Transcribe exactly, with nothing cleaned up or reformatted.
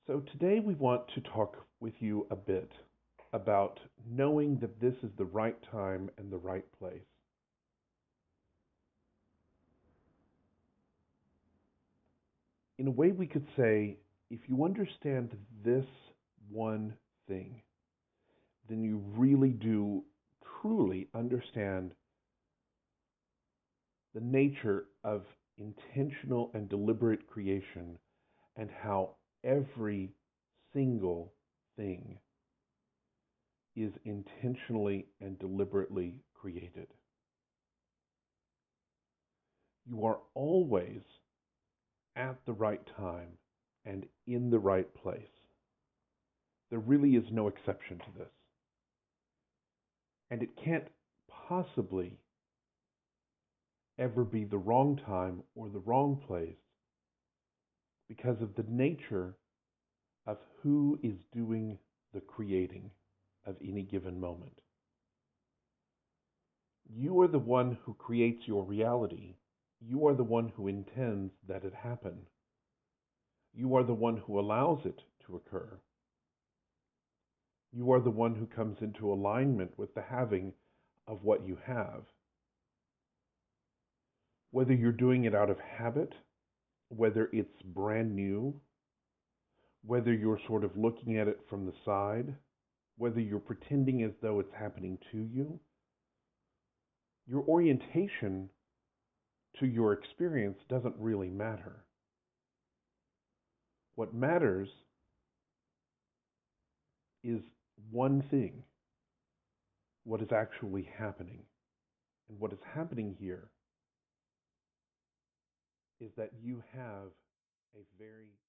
So today we want to talk with you a bit about knowing that this is the right time and the right place. In a way, we could say if you understand this one thing, then you really do truly understand the nature of intentional and deliberate creation and how every single thing is intentionally and deliberately created. You are always at the right time and in the right place. There really is no exception to this. And it can't possibly ever be the wrong time or the wrong place because of the nature of who is doing the creating of any given moment. You are the one who creates your reality. You are the one who intends that it happen. You are the one who allows it to occur. You are the one who comes into alignment with the having of what you have. Whether you're doing it out of habit, whether it's brand new, whether you're sort of looking at it from the side, whether you're pretending as though it's happening to you, your orientation to your experience doesn't really matter. What matters is one thing: what is actually happening. And what is happening here is that you have a very